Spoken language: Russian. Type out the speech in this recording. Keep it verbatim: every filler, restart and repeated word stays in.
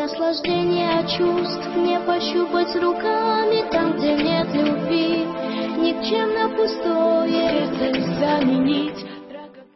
наслаждение чувств не пощупать руками там, где нет любви. Никчемно пустое это заменить